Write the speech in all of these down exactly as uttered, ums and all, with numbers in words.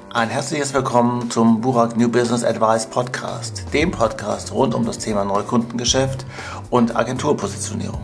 Ein herzliches Willkommen zum Burak New Business Advice Podcast, dem Podcast rund um das Thema Neukundengeschäft und Agenturpositionierung.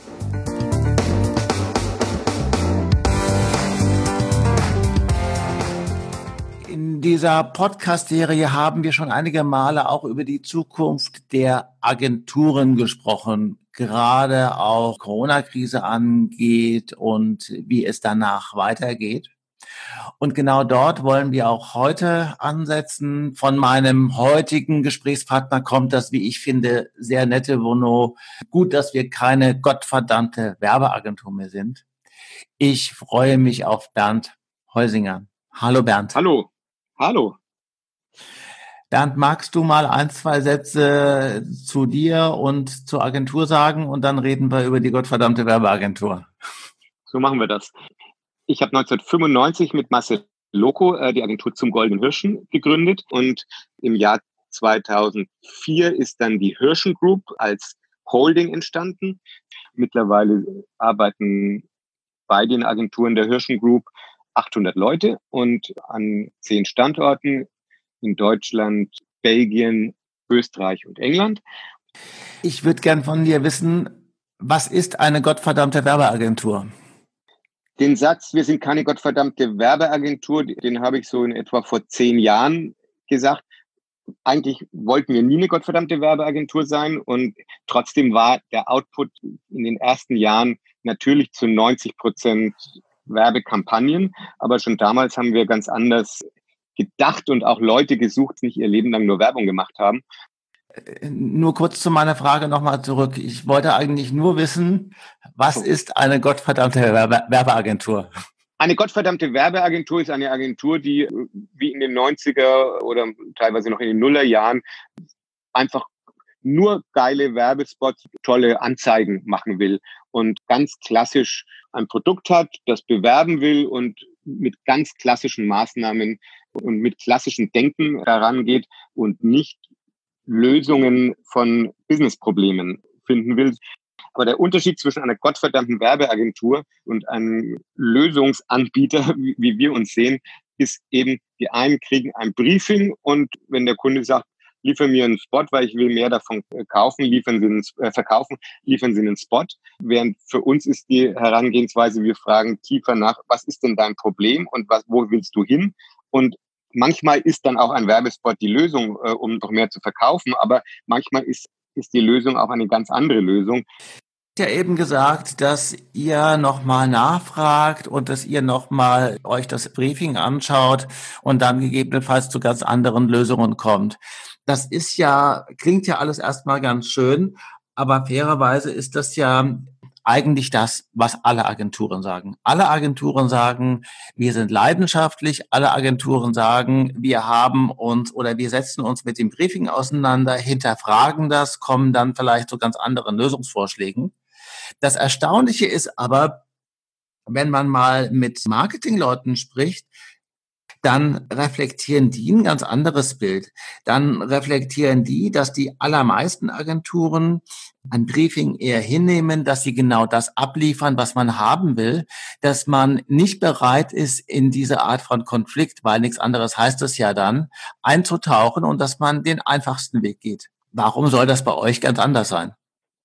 In dieser Podcast-Serie haben wir schon einige Male auch über die Zukunft der Agenturen gesprochen, gerade auch Corona-Krise angeht und wie es danach weitergeht. Und genau dort wollen wir auch heute ansetzen. Von meinem heutigen Gesprächspartner kommt das, wie ich finde, sehr nette Vono. Gut, dass wir keine gottverdammte Werbeagentur mehr sind. Ich freue mich auf Bernd Heusinger. Hallo Bernd. Hallo. Hallo. Bernd, magst du mal ein, zwei Sätze zu dir und zur Agentur sagen und dann reden wir über die gottverdammte Werbeagentur. So machen wir das. Ich habe neunzehnhundertfünfundneunzig mit Marcel Loco äh, die Agentur zum Goldenen Hirschen gegründet und im Jahr zweitausendvier ist dann die Hirschen Group als Holding entstanden. Mittlerweile arbeiten bei den Agenturen der Hirschen Group achthundert Leute und an zehn Standorten in Deutschland, Belgien, Österreich und England. Ich würde gern von dir wissen, was ist eine gottverdammte Werbeagentur? Den Satz, wir sind keine gottverdammte Werbeagentur, den habe ich so in etwa vor zehn Jahren gesagt. Eigentlich wollten wir nie eine gottverdammte Werbeagentur sein und trotzdem war der Output in den ersten Jahren natürlich zu neunzig Prozent Werbekampagnen. Aber schon damals haben wir ganz anders gedacht und auch Leute gesucht, die nicht ihr Leben lang nur Werbung gemacht haben. Nur kurz zu meiner Frage nochmal zurück. Ich wollte eigentlich nur wissen, was ist eine gottverdammte Werbe- Werbeagentur? Eine gottverdammte Werbeagentur ist eine Agentur, die wie in den neunziger oder teilweise noch in den Nullerjahren einfach nur geile Werbespots, tolle Anzeigen machen will und ganz klassisch ein Produkt hat, das bewerben will und mit ganz klassischen Maßnahmen und mit klassischem Denken herangeht und nicht Lösungen von Businessproblemen finden will. Aber der Unterschied zwischen einer gottverdammten Werbeagentur und einem Lösungsanbieter, wie wir uns sehen, ist eben, die einen kriegen ein Briefing und wenn der Kunde sagt, liefern mir einen Spot, weil ich will mehr davon kaufen, liefern Sie einen, äh, verkaufen, liefern Sie einen Spot. Während für uns ist die Herangehensweise, wir fragen tiefer nach, was ist denn dein Problem und was, wo willst du hin? Und manchmal ist dann auch ein Werbespot die Lösung, äh, um noch mehr zu verkaufen, aber manchmal ist, ist die Lösung auch eine ganz andere Lösung. Ja, eben gesagt, dass ihr nochmal nachfragt und dass ihr nochmal euch das Briefing anschaut und dann gegebenenfalls zu ganz anderen Lösungen kommt. Das ist ja, klingt ja alles erstmal ganz schön, aber fairerweise ist das ja eigentlich das, was alle Agenturen sagen. Alle Agenturen sagen, wir sind leidenschaftlich. Alle Agenturen sagen, wir haben uns oder wir setzen uns mit dem Briefing auseinander, hinterfragen das, kommen dann vielleicht zu ganz anderen Lösungsvorschlägen. Das Erstaunliche ist aber, wenn man mal mit Marketingleuten spricht, dann reflektieren die ein ganz anderes Bild. Dann reflektieren die, dass die allermeisten Agenturen ein Briefing eher hinnehmen, dass sie genau das abliefern, was man haben will, dass man nicht bereit ist, in diese Art von Konflikt, weil nichts anderes heißt es ja dann, einzutauchen und dass man den einfachsten Weg geht. Warum soll das bei euch ganz anders sein?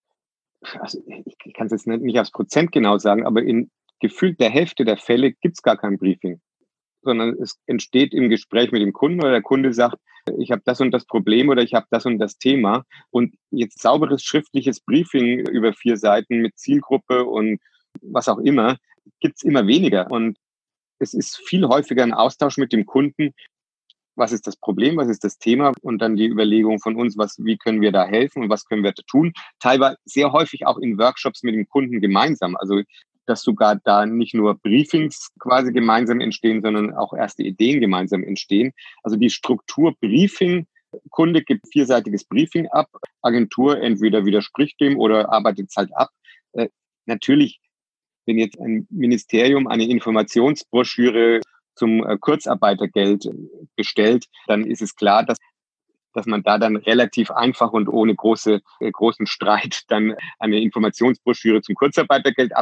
Also ich kann es jetzt nicht, nicht aufs Prozent genau sagen, aber in gefühlt der Hälfte der Fälle gibt es gar kein Briefing, sondern es entsteht im Gespräch mit dem Kunden oder der Kunde sagt, ich habe das und das Problem oder ich habe das und das Thema und jetzt sauberes schriftliches Briefing über vier Seiten mit Zielgruppe und was auch immer, gibt es immer weniger und es ist viel häufiger ein Austausch mit dem Kunden. Was ist das Problem, was ist das Thema und dann die Überlegung von uns, was, wie können wir da helfen und was können wir da tun. Teilweise sehr häufig auch in Workshops mit dem Kunden gemeinsam, also dass sogar da nicht nur Briefings quasi gemeinsam entstehen, sondern auch erste Ideen gemeinsam entstehen. Also die Struktur Briefing, Kunde gibt vierseitiges Briefing ab, Agentur entweder widerspricht dem oder arbeitet es halt ab. Äh, natürlich, wenn jetzt ein Ministerium eine Informationsbroschüre zum äh, Kurzarbeitergeld bestellt, dann ist es klar, dass dass man da dann relativ einfach und ohne große äh, großen Streit dann eine Informationsbroschüre zum Kurzarbeitergeld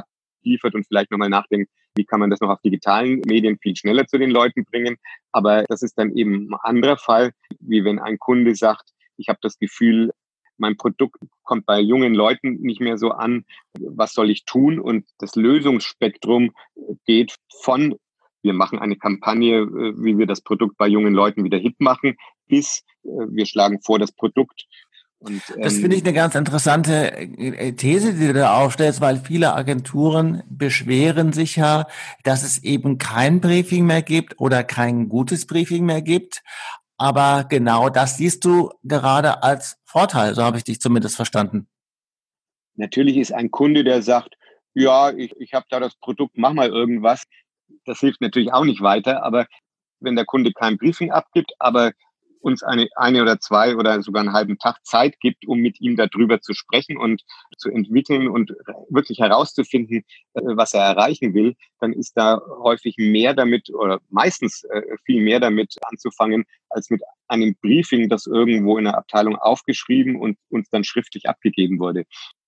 liefert und vielleicht nochmal nachdenkt, wie kann man das noch auf digitalen Medien viel schneller zu den Leuten bringen. Aber das ist dann eben ein anderer Fall, wie wenn ein Kunde sagt, ich habe das Gefühl, mein Produkt kommt bei jungen Leuten nicht mehr so an, was soll ich tun? Und das Lösungsspektrum geht von, wir machen eine Kampagne, wie wir das Produkt bei jungen Leuten wieder hip machen, bis wir schlagen vor, das Produkt. Und, ähm, das finde ich eine ganz interessante These, die du da aufstellst, weil viele Agenturen beschweren sich ja, dass es eben kein Briefing mehr gibt oder kein gutes Briefing mehr gibt. Aber genau das siehst du gerade als Vorteil, so habe ich dich zumindest verstanden. Natürlich ist ein Kunde, der sagt, ja, ich, ich habe da das Produkt, mach mal irgendwas. Das hilft natürlich auch nicht weiter. Aber wenn der Kunde kein Briefing abgibt, aber uns eine, eine oder zwei oder sogar einen halben Tag Zeit gibt, um mit ihm darüber zu sprechen und zu entwickeln und wirklich herauszufinden, was er erreichen will, dann ist da häufig mehr damit oder meistens viel mehr damit anzufangen, als mit einem Briefing, das irgendwo in der Abteilung aufgeschrieben und uns dann schriftlich abgegeben wurde.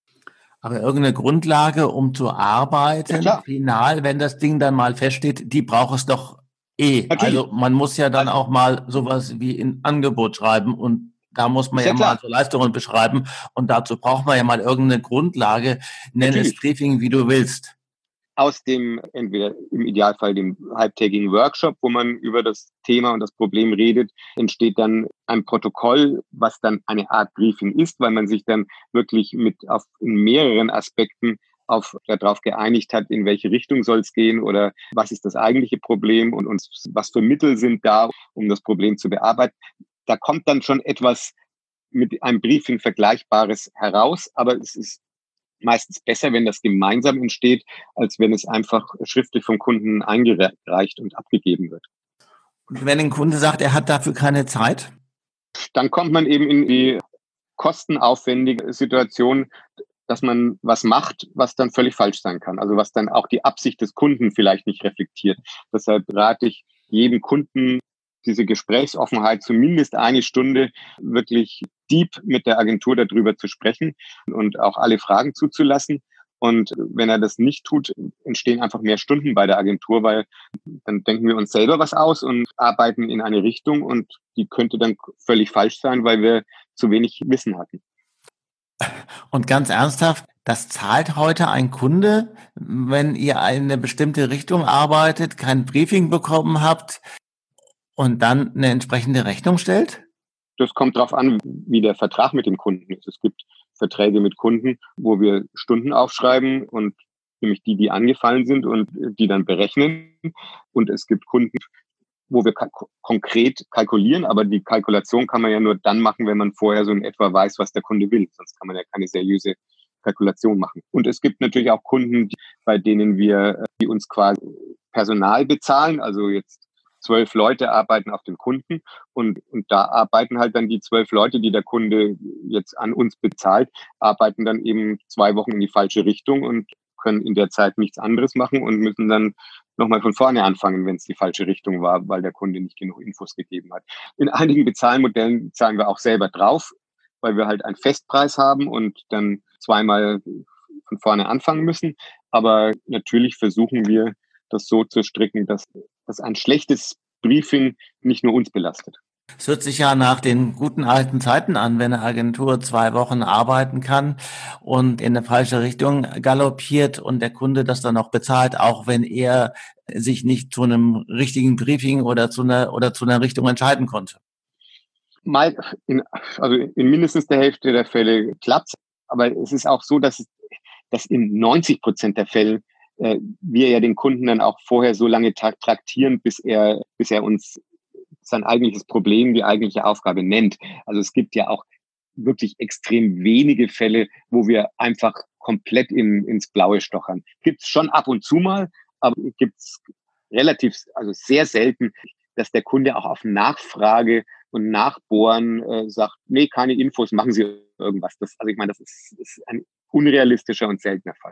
Aber irgendeine Grundlage, um zu arbeiten, Ja, final, wenn das Ding dann mal feststeht, die braucht es doch eh. natürlich. Also man muss ja dann Also, auch mal sowas wie ein Angebot schreiben und da muss man ist ja ja mal klar. so Leistungen beschreiben und dazu braucht man ja mal irgendeine Grundlage, nenn es Natürlich. Briefing, wie du willst. Aus dem, entweder im Idealfall dem halbtägigen Workshop, wo man über das Thema und das Problem redet, entsteht dann ein Protokoll, was dann eine Art Briefing ist, weil man sich dann wirklich mit auf in mehreren Aspekten auf darauf geeinigt hat, in welche Richtung soll es gehen oder was ist das eigentliche Problem und, und was für Mittel sind da, um das Problem zu bearbeiten. Da kommt dann schon etwas mit einem Briefing Vergleichbares heraus, aber es ist meistens besser, wenn das gemeinsam entsteht, als wenn es einfach schriftlich vom Kunden eingereicht und abgegeben wird. Und wenn ein Kunde sagt, er hat dafür keine Zeit? Dann kommt man eben in die kostenaufwendige Situation, dass man was macht, was dann völlig falsch sein kann. Also was dann auch die Absicht des Kunden vielleicht nicht reflektiert. Deshalb rate ich jedem Kunden, diese Gesprächsoffenheit zumindest eine Stunde wirklich deep mit der Agentur darüber zu sprechen und auch alle Fragen zuzulassen. Und wenn er das nicht tut, entstehen einfach mehr Stunden bei der Agentur, weil dann denken wir uns selber was aus und arbeiten in eine Richtung und die könnte dann völlig falsch sein, weil wir zu wenig Wissen hatten. Und ganz ernsthaft, das zahlt heute ein Kunde, wenn ihr in eine bestimmte Richtung arbeitet, kein Briefing bekommen habt und dann eine entsprechende Rechnung stellt? Das kommt darauf an, wie der Vertrag mit dem Kunden ist. Es gibt Verträge mit Kunden, wo wir Stunden aufschreiben und nämlich die, die angefallen sind und die dann berechnen. Und es gibt Kunden, wo wir k- konkret kalkulieren, aber die Kalkulation kann man ja nur dann machen, wenn man vorher so in etwa weiß, was der Kunde will. Sonst kann man ja keine seriöse Kalkulation machen. Und es gibt natürlich auch Kunden, die, bei denen wir, die uns quasi Personal bezahlen, also jetzt zwölf Leute arbeiten auf den Kunden und, und da arbeiten halt dann die zwölf Leute, die der Kunde jetzt an uns bezahlt, arbeiten dann eben zwei Wochen in die falsche Richtung und können in der Zeit nichts anderes machen und müssen dann nochmal von vorne anfangen, wenn es die falsche Richtung war, weil der Kunde nicht genug Infos gegeben hat. In einigen Bezahlmodellen zahlen wir auch selber drauf, weil wir halt einen Festpreis haben und dann zweimal von vorne anfangen müssen. Aber natürlich versuchen wir, das so zu stricken, dass, dass ein schlechtes Briefing nicht nur uns belastet. Es hört sich ja nach den guten alten Zeiten an, wenn eine Agentur zwei Wochen arbeiten kann und in eine falsche Richtung galoppiert und der Kunde das dann auch bezahlt, auch wenn er sich nicht zu einem richtigen Briefing oder zu einer oder zu einer Richtung entscheiden konnte. Mal in, also in mindestens der Hälfte der Fälle klappt, aber es ist auch so, dass, dass in neunzig Prozent der Fälle äh, wir ja den Kunden dann auch vorher so lange traktieren, bis er, bis er uns sein eigentliches Problem, die eigentliche Aufgabe nennt. Also es gibt ja auch wirklich extrem wenige Fälle, wo wir einfach komplett in, ins Blaue stochern. Gibt es schon ab und zu mal, aber gibt es relativ, also sehr selten, dass der Kunde auch auf Nachfrage und Nachbohren äh, sagt, nee, keine Infos, machen Sie irgendwas. Das, also ich meine, das ist, ist ein unrealistischer und seltener Fall.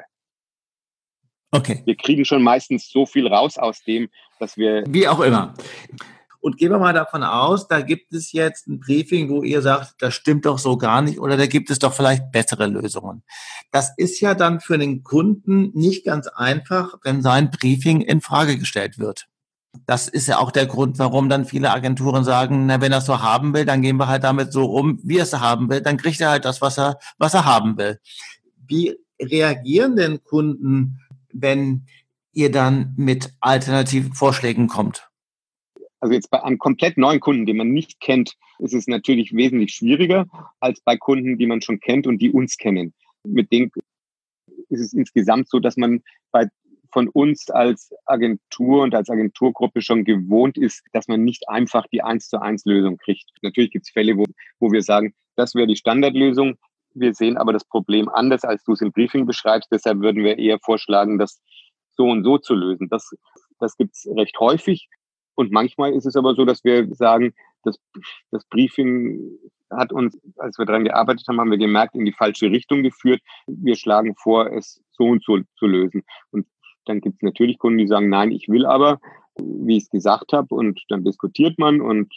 Okay. Wir kriegen schon meistens so viel raus aus dem, dass wir... Wie auch immer. Und gehen wir mal davon aus, da gibt es jetzt ein Briefing, wo ihr sagt, das stimmt doch so gar nicht oder da gibt es doch vielleicht bessere Lösungen. Das ist ja dann für den Kunden nicht ganz einfach, wenn sein Briefing in Frage gestellt wird. Das ist ja auch der Grund, warum dann viele Agenturen sagen, na, wenn er es so haben will, dann gehen wir halt damit so um, wie er es haben will, dann kriegt er halt das, was er, was er haben will. Wie reagieren denn Kunden, wenn ihr dann mit alternativen Vorschlägen kommt? Also jetzt bei einem komplett neuen Kunden, den man nicht kennt, ist es natürlich wesentlich schwieriger als bei Kunden, die man schon kennt und die uns kennen. Mit denen ist es insgesamt so, dass man bei von uns als Agentur und als Agenturgruppe schon gewohnt ist, dass man nicht einfach die eins zu eins Lösung kriegt. Natürlich gibt es Fälle, wo, wo wir sagen, das wäre die Standardlösung. Wir sehen aber das Problem anders, als du es im Briefing beschreibst. Deshalb würden wir eher vorschlagen, das so und so zu lösen. Das, das gibt es recht häufig. Und manchmal ist es aber so, dass wir sagen, das, das Briefing hat uns, als wir daran gearbeitet haben, haben wir gemerkt, in die falsche Richtung geführt. Wir schlagen vor, es so und so zu lösen. Und dann gibt es natürlich Kunden, die sagen, nein, ich will aber, wie ich es gesagt habe. Und dann diskutiert man und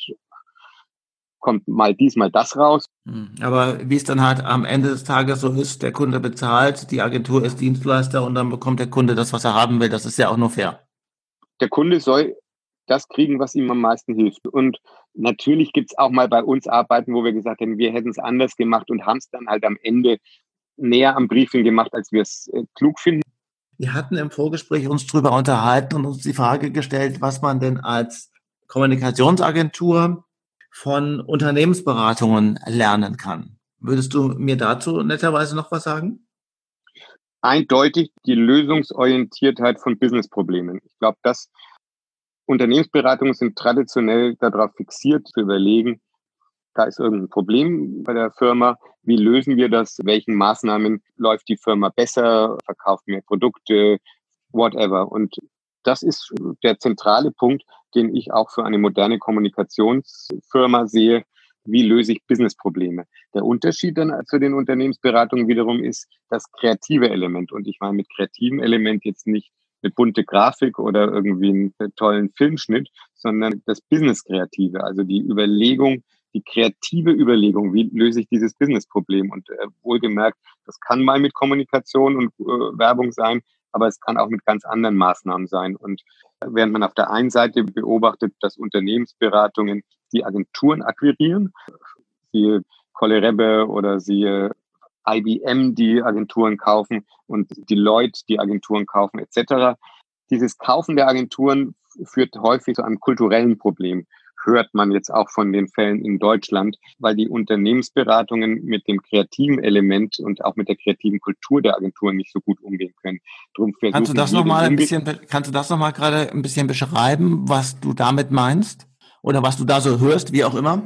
kommt mal dies, mal das raus. Aber wie es dann halt am Ende des Tages so ist, der Kunde bezahlt, die Agentur ist Dienstleister und dann bekommt der Kunde das, was er haben will. Das ist ja auch nur fair. Der Kunde soll das kriegen, was ihm am meisten hilft. Und natürlich gibt es auch mal bei uns Arbeiten, wo wir gesagt haben, wir hätten es anders gemacht und haben es dann halt am Ende näher am Briefing gemacht, als wir es äh, klug finden. Wir hatten im Vorgespräch uns drüber unterhalten und uns die Frage gestellt, was man denn als Kommunikationsagentur von Unternehmensberatungen lernen kann. Würdest du mir dazu netterweise noch was sagen? Eindeutig die Lösungsorientiertheit von Businessproblemen. Ich glaube, dass Unternehmensberatungen sind traditionell darauf fixiert, zu überlegen, da ist irgendein Problem bei der Firma. Wie lösen wir das? Welchen Maßnahmen läuft die Firma besser? Verkauft mehr Produkte? Whatever. Und das ist der zentrale Punkt, den ich auch für eine moderne Kommunikationsfirma sehe. Wie löse ich Businessprobleme? Der Unterschied dann zu den Unternehmensberatungen wiederum ist das kreative Element. Und ich meine mit kreativem Element jetzt nicht eine bunte Grafik oder irgendwie einen tollen Filmschnitt, sondern das Business-Kreative, also die Überlegung, die kreative Überlegung, wie löse ich dieses Businessproblem? Und äh, wohlgemerkt, das kann mal mit Kommunikation und äh, Werbung sein, aber es kann auch mit ganz anderen Maßnahmen sein. Und während man auf der einen Seite beobachtet, dass Unternehmensberatungen die Agenturen akquirieren, siehe Kolle Rebbe oder siehe I B M, die Agenturen kaufen und Deloitte, die Agenturen kaufen et cetera. Dieses Kaufen der Agenturen führt häufig zu einem kulturellen Problem. Hört man jetzt auch von den Fällen in Deutschland, weil die Unternehmensberatungen mit dem kreativen Element und auch mit der kreativen Kultur der Agenturen nicht so gut umgehen können. Drum kannst du das noch mal ein bisschen, kannst du das noch mal gerade ein bisschen beschreiben, was du damit meinst oder was du da so hörst, wie auch immer?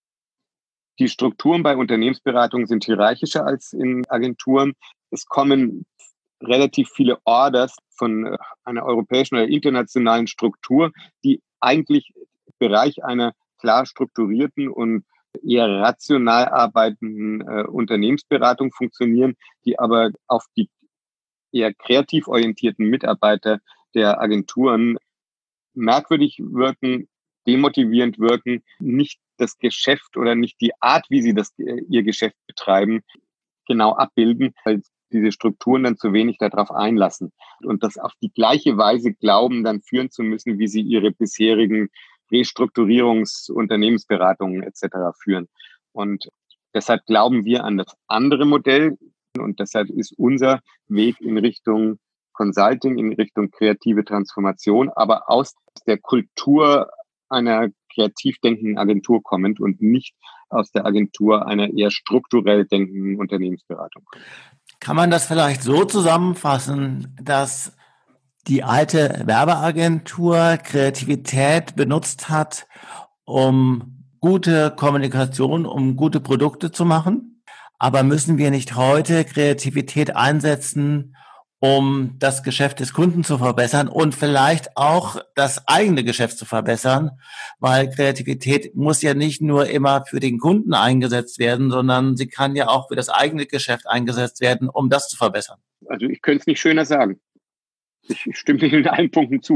Die Strukturen bei Unternehmensberatungen sind hierarchischer als in Agenturen. Es kommen relativ viele Orders von einer europäischen oder internationalen Struktur, die eigentlich im Bereich einer klar strukturierten und eher rational arbeitenden äh, Unternehmensberatung funktionieren, die aber auf die eher kreativ orientierten Mitarbeiter der Agenturen merkwürdig wirken, demotivierend wirken, nicht das Geschäft oder nicht die Art, wie sie das, ihr Geschäft betreiben, genau abbilden, weil diese Strukturen dann zu wenig darauf einlassen und das auf die gleiche Weise glauben, dann führen zu müssen, wie sie ihre bisherigen Restrukturierungs-, Unternehmensberatungen et cetera führen. Und deshalb glauben wir an das andere Modell und deshalb ist unser Weg in Richtung Consulting, in Richtung kreative Transformation, aber aus der Kultur einer kreativ denkenden Agentur kommend und nicht aus der Agentur einer eher strukturell denkenden Unternehmensberatung. Kann man das vielleicht so zusammenfassen, dass die alte Werbeagentur Kreativität benutzt hat, um gute Kommunikation, um gute Produkte zu machen? Aber müssen wir nicht heute Kreativität einsetzen, um das Geschäft des Kunden zu verbessern und vielleicht auch das eigene Geschäft zu verbessern, weil Kreativität muss ja nicht nur immer für den Kunden eingesetzt werden, sondern sie kann ja auch für das eigene Geschäft eingesetzt werden, um das zu verbessern. Also ich könnte es nicht schöner sagen. Ich stimme dir in allen Punkten zu.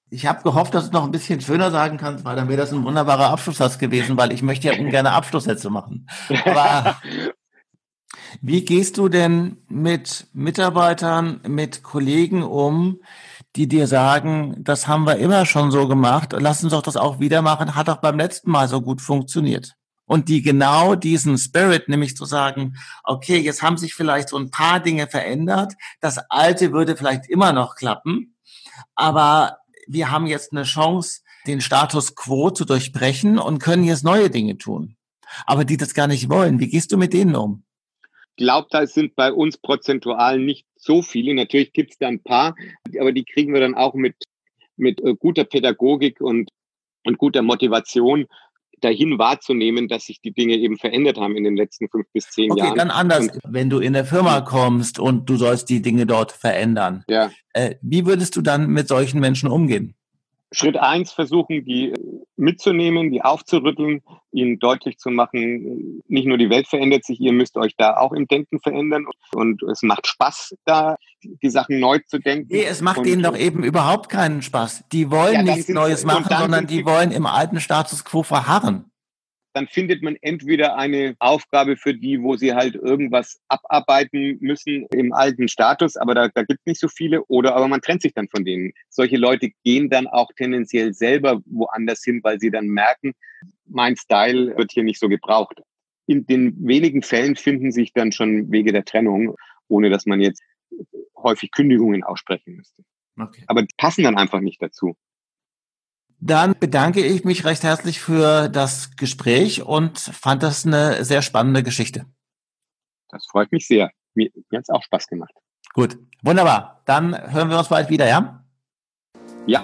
Ich habe gehofft, dass du noch ein bisschen schöner sagen kannst, weil dann wäre das ein wunderbarer Abschlusssatz gewesen, weil ich möchte ja ungern Abschlusssätze machen. Aber wie gehst du denn mit Mitarbeitern, mit Kollegen um, die dir sagen, das haben wir immer schon so gemacht, lass uns doch das auch wieder machen, hat auch beim letzten Mal so gut funktioniert. Und die genau diesen Spirit, nämlich zu sagen, okay, jetzt haben sich vielleicht so ein paar Dinge verändert, das Alte würde vielleicht immer noch klappen, aber wir haben jetzt eine Chance, den Status quo zu durchbrechen und können jetzt neue Dinge tun. Aber die das gar nicht wollen. Wie gehst du mit denen um? Ich glaube, da sind bei uns prozentual nicht so viele. Natürlich gibt es da ein paar, aber die kriegen wir dann auch mit, mit guter Pädagogik und, und guter Motivation dahin wahrzunehmen, dass sich die Dinge eben verändert haben in den letzten fünf bis zehn okay, Jahren. Okay, dann anders. Und, wenn du in der Firma kommst und du sollst die Dinge dort verändern, ja. äh, wie würdest du dann mit solchen Menschen umgehen? Schritt eins, versuchen, die mitzunehmen, die aufzurütteln, ihnen deutlich zu machen, nicht nur die Welt verändert sich, ihr müsst euch da auch im Denken verändern und es macht Spaß, da die Sachen neu zu denken. Nee, es macht und, denen doch eben überhaupt keinen Spaß. Die wollen ja, nichts Neues machen, sondern die wollen im alten Status quo verharren. Dann findet man entweder eine Aufgabe für die, wo sie halt irgendwas abarbeiten müssen im alten Status, aber da, da gibt es nicht so viele, oder aber man trennt sich dann von denen. Solche Leute gehen dann auch tendenziell selber woanders hin, weil sie dann merken, mein Style wird hier nicht so gebraucht. In den wenigen Fällen finden sich dann schon Wege der Trennung, ohne dass man jetzt häufig Kündigungen aussprechen müsste. Okay. Aber die passen dann einfach nicht dazu. Dann bedanke ich mich recht herzlich für das Gespräch und fand das eine sehr spannende Geschichte. Das freut mich sehr. Mir, mir hat es auch Spaß gemacht. Gut, wunderbar. Dann hören wir uns bald wieder, ja? Ja.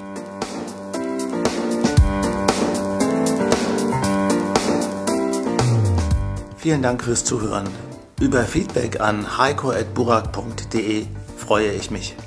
Vielen Dank fürs Zuhören. Über Feedback an heiko at burak punkt de freue ich mich.